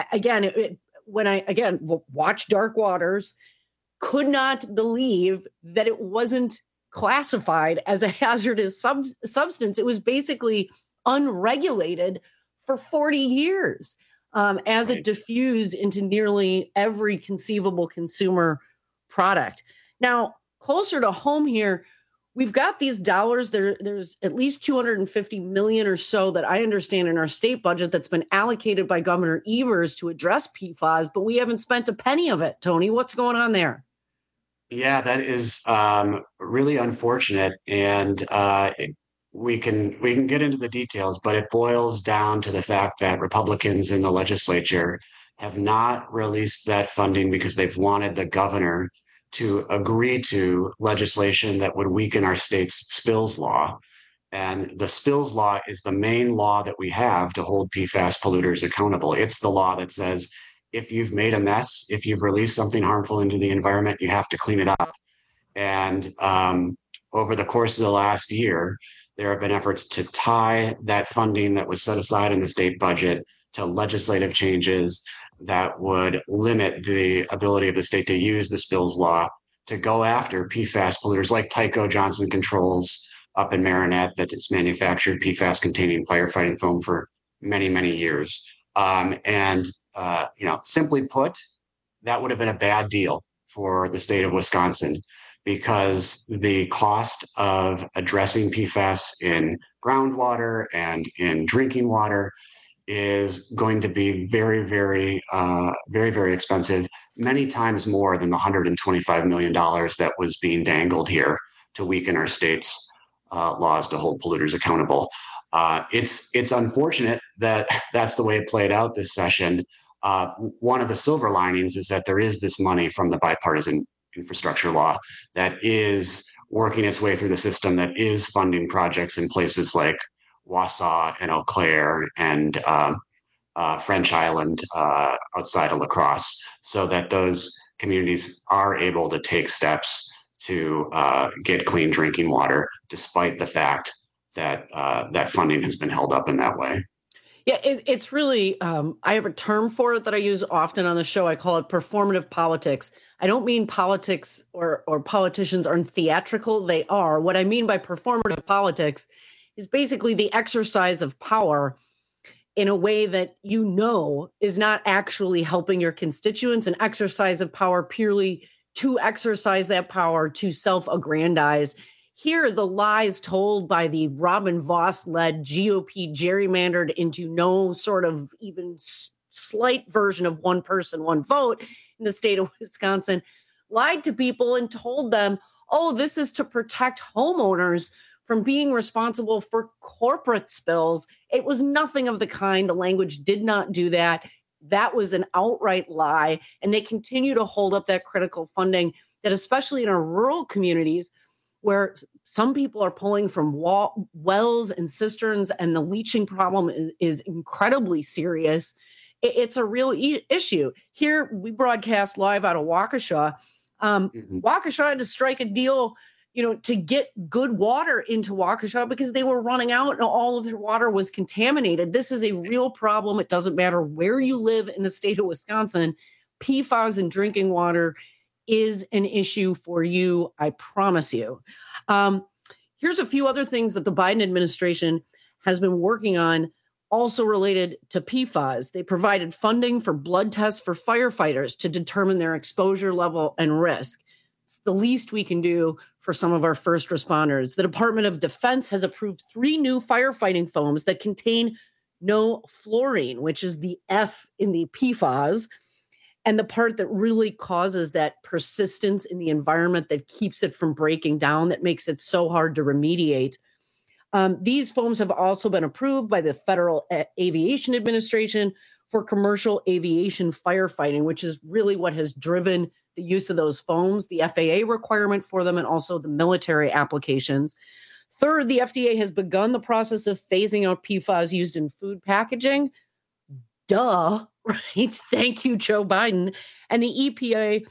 When I watched Dark Waters, could not believe that it wasn't classified as a hazardous substance. It was basically unregulated for 40 years as it diffused into nearly every conceivable consumer product. Now, closer to home here, we've got these dollars. There's at least $250 million or so that I understand in our state budget that's been allocated by Governor Evers to address PFAS, but we haven't spent a penny of it. Tony, what's going on there? Yeah, that is really unfortunate, and we can get into the details, but it boils down to the fact that Republicans in the legislature have not released that funding because they've wanted the governor to agree to legislation that would weaken our state's spills law. And the spills law is the main law that we have to hold PFAS polluters accountable. It's the law that says, if you've made a mess, if you've released something harmful into the environment, you have to clean it up. And over the course of the last year, there have been efforts to tie that funding that was set aside in the state budget to legislative changes that would limit the ability of the state to use the spills law to go after PFAS polluters like Tyco Johnson Controls up in Marinette that has manufactured PFAS-containing firefighting foam for many, many years. Simply put, that would have been a bad deal for the state of Wisconsin because the cost of addressing PFAS in groundwater and in drinking water is going to be very, very, very, very expensive, many times more than the $125 million that was being dangled here to weaken our state's laws to hold polluters accountable. It's unfortunate that that's the way it played out this session. One of the silver linings is that there is this money from the bipartisan infrastructure law that is working its way through the system, that is funding projects in places like Wausau and Eau Claire and French Island outside of La Crosse, so that those communities are able to take steps to get clean drinking water, despite the fact that that funding has been held up in that way. Yeah, it's really, I have a term for it that I use often on the show. I call it performative politics. I don't mean politics or politicians aren't theatrical. They are. What I mean by performative politics is basically the exercise of power in a way that is not actually helping your constituents, an exercise of power purely to exercise that power to self-aggrandize. Here, the lies told by the Robin Vos-led GOP gerrymandered into no sort of even slight version of one person, one vote in the state of Wisconsin, lied to people and told them, oh, this is to protect homeowners from being responsible for corporate spills. It was nothing of the kind. The language did not do that. That was an outright lie. And they continue to hold up that critical funding that, especially in our rural communities, where some people are pulling from wells and cisterns, and the leaching problem is incredibly serious. It's a real issue. Here, we broadcast live out of Waukesha. Waukesha had to strike a deal, to get good water into Waukesha because they were running out and all of their water was contaminated. This is a real problem. It doesn't matter where you live in the state of Wisconsin. PFAS in drinking water is an issue for you, I promise you. Here's a few other things that the Biden administration has been working on, also related to PFAS. They provided funding for blood tests for firefighters to determine their exposure level and risk. It's the least we can do for some of our first responders. The Department of Defense has approved 3 new firefighting foams that contain no fluorine, which is the F in the PFAS, and the part that really causes that persistence in the environment that keeps it from breaking down, that makes it so hard to remediate. These foams have also been approved by the Federal Aviation Administration for commercial aviation firefighting, which is really what has driven the use of those foams, the FAA requirement for them, and also the military applications. Third, the FDA has begun the process of phasing out PFAS used in food packaging. Duh, right? Thank you, Joe Biden. And the EPA,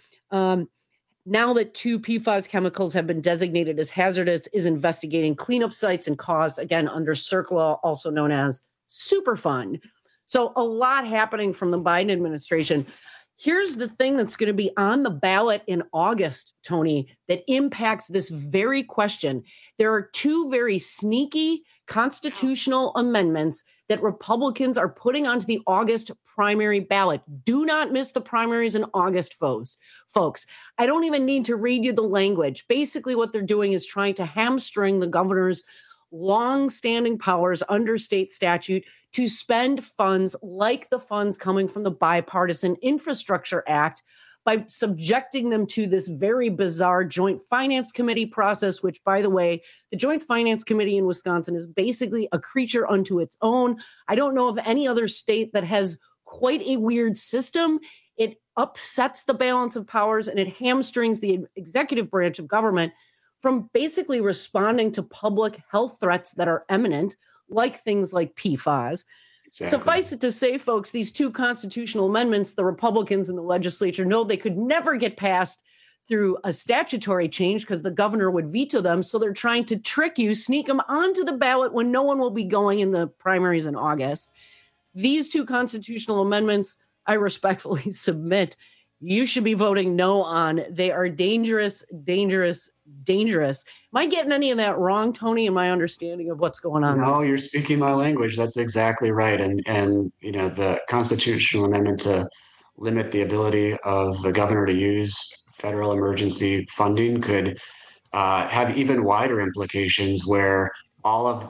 now that 2 PFAS chemicals have been designated as hazardous, is investigating cleanup sites and costs, again, under CERCLA, also known as Superfund. So a lot happening from the Biden administration. Here's the thing that's going to be on the ballot in August, Tony, that impacts this very question. There are 2 very sneaky constitutional amendments that Republicans are putting onto the August primary ballot. Do not miss the primaries in August, folks. I don't even need to read you the language. Basically, what they're doing is trying to hamstring the governor's long-standing powers under state statute to spend funds like the funds coming from the Bipartisan Infrastructure Act by subjecting them to this very bizarre Joint Finance Committee process, which, by the way, the Joint Finance Committee in Wisconsin is basically a creature unto its own. I don't know of any other state that has quite a weird system. It upsets the balance of powers and it hamstrings the executive branch of government from basically responding to public health threats that are imminent, like things like PFAS. Exactly. Suffice it to say, folks, these 2 constitutional amendments, the Republicans in the legislature know they could never get passed through a statutory change because the governor would veto them. So they're trying to trick you, sneak them onto the ballot when no one will be going in the primaries in August. These 2 constitutional amendments, I respectfully submit, you should be voting no on. They are dangerous, dangerous, dangerous. Am I getting any of that wrong, Tony, in my understanding of what's going on? No, you're speaking my language. That's exactly right. And the constitutional amendment to limit the ability of the governor to use federal emergency funding could have even wider implications, where all of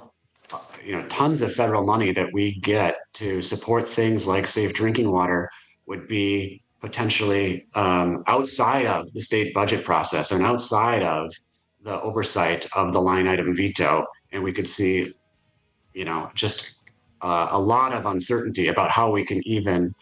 tons of federal money that we get to support things like safe drinking water would be potentially outside of the state budget process and outside of the oversight of the line item veto. And we could see, just a lot of uncertainty about how we can even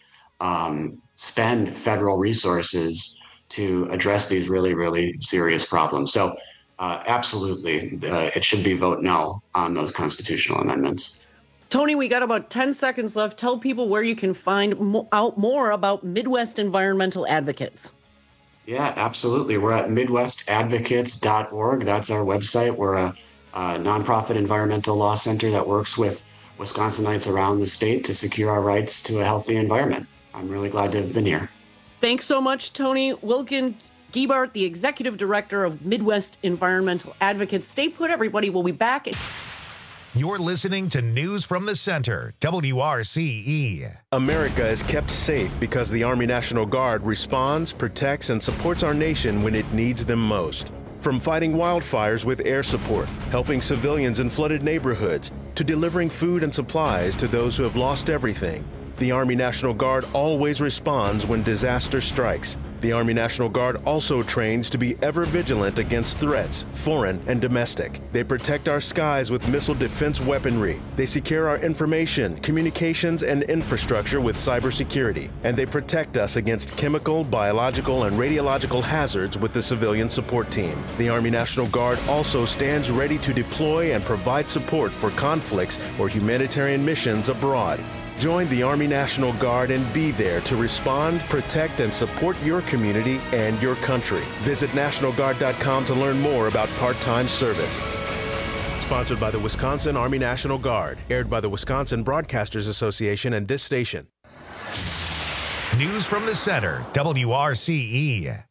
spend federal resources to address these really, really serious problems. So absolutely, it should be vote no on those constitutional amendments. Tony, we got about 10 seconds left. Tell people where you can find out more about Midwest Environmental Advocates. Yeah, absolutely. We're at MidwestAdvocates.org. That's our website. We're a nonprofit environmental law center that works with Wisconsinites around the state to secure our rights to a healthy environment. I'm really glad to have been here. Thanks so much, Tony. Wilkin Giebart, the Executive Director of Midwest Environmental Advocates. Stay put, everybody. We'll be back. You're listening to News from the Center, WRCE. America is kept safe because the Army National Guard responds, protects, and supports our nation when it needs them most. From fighting wildfires with air support, helping civilians in flooded neighborhoods, to delivering food and supplies to those who have lost everything, The Army National Guard always responds when disaster strikes. The Army National Guard also trains to be ever vigilant against threats, foreign and domestic. They protect our skies with missile defense weaponry. They secure our information, communications, and infrastructure with cybersecurity. And they protect us against chemical, biological, and radiological hazards with the civilian support team. The Army National Guard also stands ready to deploy and provide support for conflicts or humanitarian missions abroad. Join the Army National Guard and be there to respond, protect, and support your community and your country. Visit NationalGuard.com to learn more about part-time service. Sponsored by the Wisconsin Army National Guard. Aired by the Wisconsin Broadcasters Association and this station. News from the Center, WRCE.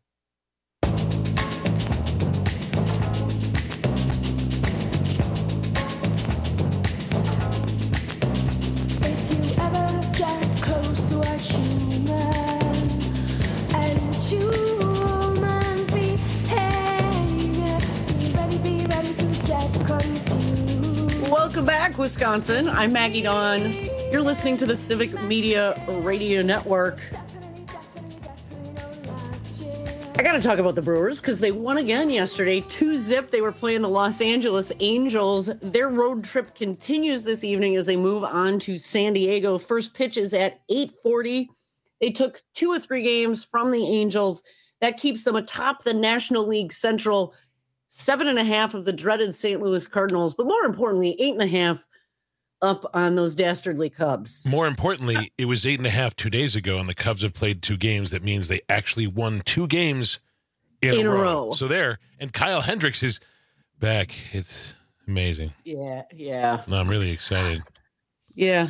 Welcome back, Wisconsin. I'm Maggie Dawn. You're listening to the Civic Media Radio Network. I got to talk about the Brewers because they won again yesterday, 2-0. They were playing the Los Angeles Angels. Their road trip continues this evening as they move on to San Diego. First pitch is at 8:40. They took 2 of 3 games from the Angels. That keeps them atop the National League Central, 7.5 of the dreaded St. Louis Cardinals, but more importantly, 8.5 up on those dastardly Cubs. More importantly, it was 8.5 2 days ago, and the Cubs have played 2 games. That means they actually won 2 games in a row. So there, and Kyle Hendricks is back. It's amazing. Yeah. No, I'm really excited. Yeah.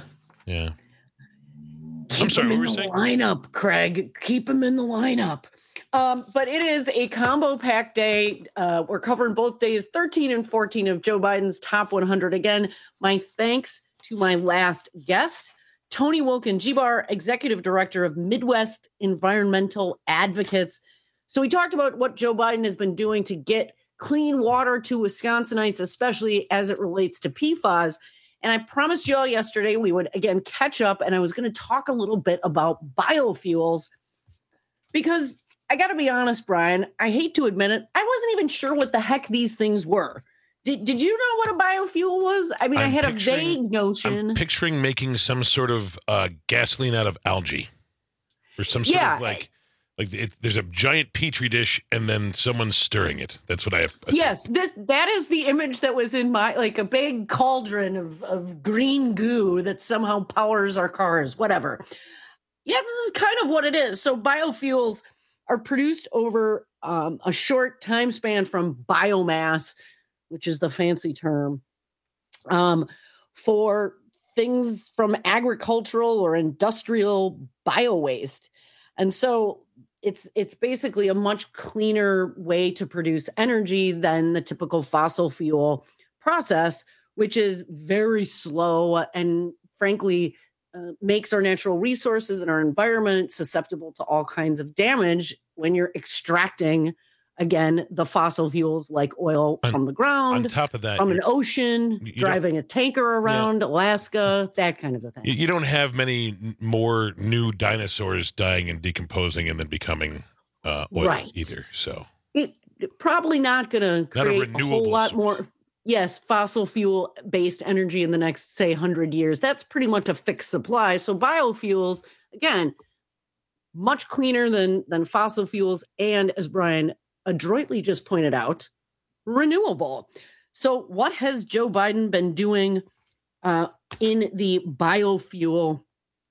I'm sorry, what were you saying? Lineup, Craig. Keep him in the lineup. But it is a combo pack day. We're covering both days, 13 and 14 of Joe Biden's top 100. Again, my thanks to my last guest, Tony Wilkin-Gbar, Executive Director of Midwest Environmental Advocates. So we talked about what Joe Biden has been doing to get clean water to Wisconsinites, especially as it relates to PFAS. And I promised you all yesterday we would, again, catch up, and I was going to talk a little bit about biofuels because I got to be honest, Brian, I hate to admit it, I wasn't even sure what the heck these things were. Did you know what a biofuel was? I mean, I had a vague notion. I'm picturing making some sort of gasoline out of algae or some sort of there's a giant petri dish and then someone's stirring it. That's what I have. Yes, that is the image that was in my, like a big cauldron of green goo that somehow powers our cars, whatever. Yeah, this is kind of what it is. So biofuels are produced over a short time span from biomass, which is the fancy term, for things from agricultural or industrial biowaste. And so it's basically a much cleaner way to produce energy than the typical fossil fuel process, which is very slow and frankly makes our natural resources and our environment susceptible to all kinds of damage when you're extracting, again, the fossil fuels like oil from the ground, on top of that, from an ocean, driving a tanker around Alaska, that kind of a thing. You don't have many more new dinosaurs dying and decomposing and then becoming oil either. So it probably not going to create a whole lot more. Yes, fossil fuel based energy in the next, say, 100 years. That's pretty much a fixed supply. So biofuels, again, much cleaner than fossil fuels. And as Brian adroitly just pointed out, renewable. So what has Joe Biden been doing in the biofuel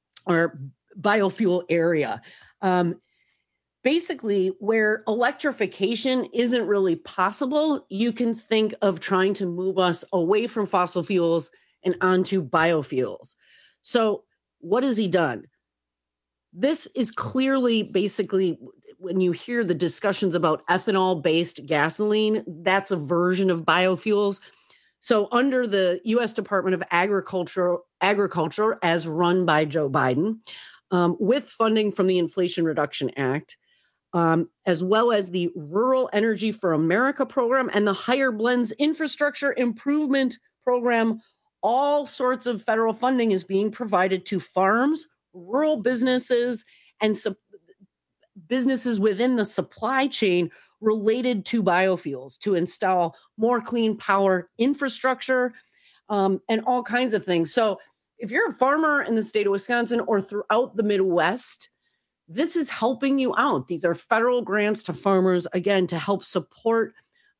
area? Basically, where electrification isn't really possible, you can think of trying to move us away from fossil fuels and onto biofuels. So what has he done? This is clearly, basically, when you hear the discussions about ethanol-based gasoline, that's a version of biofuels. So under the U.S. Department of Agriculture, as run by Joe Biden, with funding from the Inflation Reduction Act, as well as the Rural Energy for America program and the Higher Blends Infrastructure Improvement Program, all sorts of federal funding is being provided to farms, rural businesses and businesses within the supply chain related to biofuels to install more clean power infrastructure and all kinds of things. So if you're a farmer in the state of Wisconsin or throughout the Midwest, this is helping you out. These are federal grants to farmers, again, to help support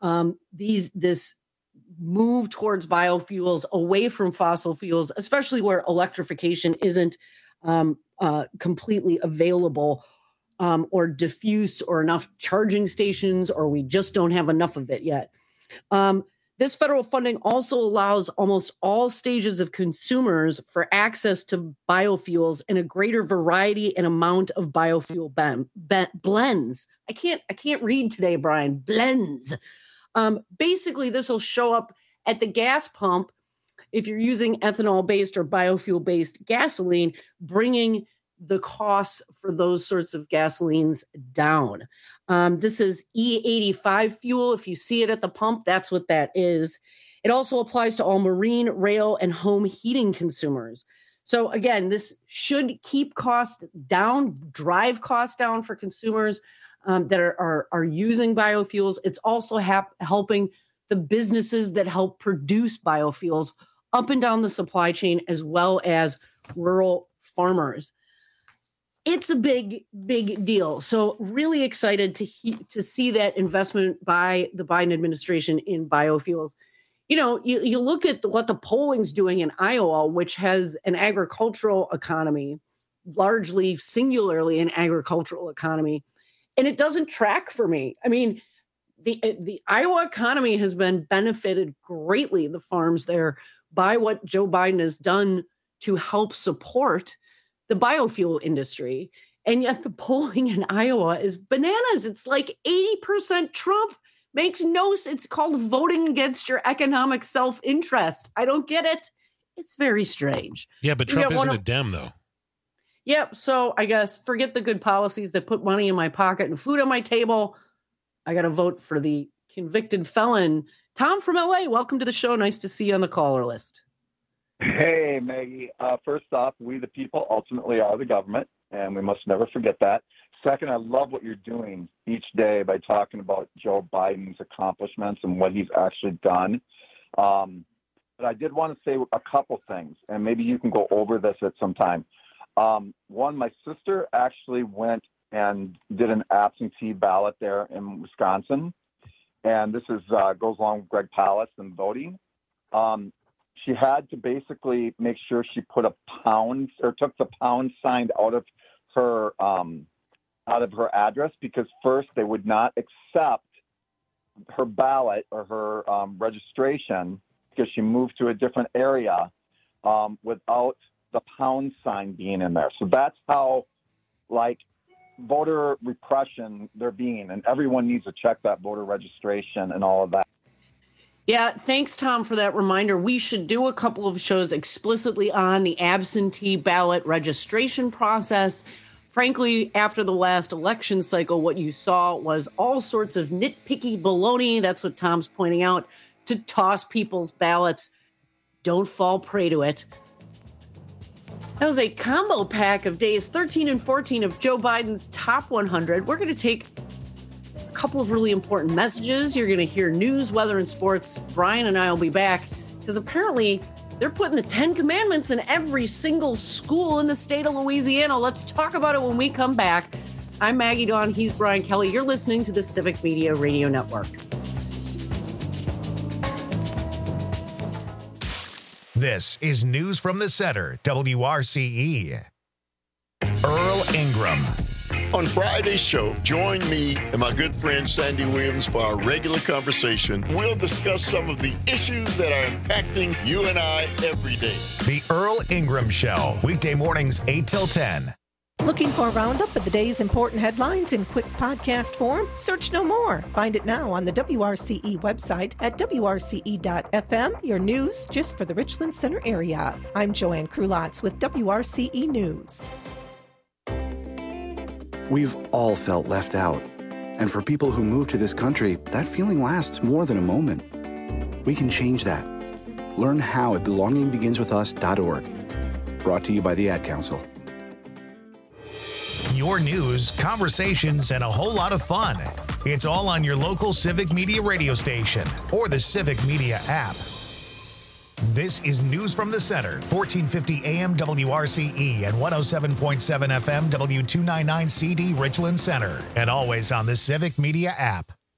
this move towards biofuels away from fossil fuels, especially where electrification isn't completely available or diffuse or enough charging stations, or we just don't have enough of it yet. This federal funding also allows almost all stages of consumers for access to biofuels and a greater variety and amount of biofuel blends. I can't read today, Brian. Blends. Basically, this will show up at the gas pump if you're using ethanol-based or biofuel-based gasoline, bringing the costs for those sorts of gasolines down. This is E85 fuel. If you see it at the pump, that's what that is. It also applies to all marine, rail, and home heating consumers. So again, this should keep costs down, drive costs down for consumers that are using biofuels. It's also helping the businesses that help produce biofuels up and down the supply chain, as well as rural farmers. It's a big, big deal. So really excited to see that investment by the Biden administration in biofuels. You know, you look at what the polling's doing in Iowa, which has an agricultural economy, largely singularly an agricultural economy, and it doesn't track for me. I mean, the Iowa economy has been benefited greatly, the farms there, by what Joe Biden has done to help support the biofuel industry. And yet the polling in Iowa is bananas. It's like 80% Trump. Makes no sense. It's called voting against your economic self-interest. I don't get it. It's very strange. Yeah, but Trump isn't a Dem, though. Yep. So I guess forget the good policies that put money in my pocket and food on my table. I got to vote for the convicted felon. Tom from LA, welcome to the show. Nice to see you on the caller list. Hey, Maggie. First off, we the people ultimately are the government, and we must never forget that. Second, I love what you're doing each day by talking about Joe Biden's accomplishments and what he's actually done. But I did want to say a couple things, and maybe you can go over this at some time. One, my sister actually went and did an absentee ballot there in Wisconsin, and this is goes along with Greg Palast and voting. She had to basically make sure she put a pound or took the pound sign out of her address, because first they would not accept her ballot or her registration because she moved to a different area without the pound sign being in there. So that's how, like, voter repression they're being, and everyone needs to check that voter registration and all of that. Yeah, thanks, Tom, for that reminder. We should do a couple of shows explicitly on the absentee ballot registration process. Frankly, after the last election cycle, what you saw was all sorts of nitpicky baloney. That's what Tom's pointing out, to toss people's ballots. Don't fall prey to it. That was a combo pack of days 13 and 14 of Joe Biden's top 100. We're going to take a couple of really important messages. You're going to hear news, weather, and sports. Brian and I will be back because apparently they're putting the 10 Commandments in every single school in the state of Louisiana. Let's talk about it when we come back. I'm Maggie Dawn. He's Brian Kelly. You're listening to the Civic Media Radio Network. This is News from the Center, WRCE. Earl Ingram. On Friday's show, join me and my good friend Sandy Williams for our regular conversation. We'll discuss some of the issues that are impacting you and I every day. The Earl Ingram Show, weekday mornings 8 till 10. Looking for a roundup of the day's important headlines in quick podcast form? Search no more. Find it now on the WRCE website at WRCE.FM, your news just for the Richland Center area. I'm Joanne Krulotz with WRCE News. We've all felt left out. And for people who move to this country, that feeling lasts more than a moment. We can change that. Learn how at belongingbeginswithus.org. Brought to you by the Ad Council. your news, conversations, and a whole lot of fun. It's all on your local Civic Media radio station or the Civic Media app. This is News from the Center, 1450 AM WRCE and 107.7 FM W299CD Richland Center, and always on the Civic Media app.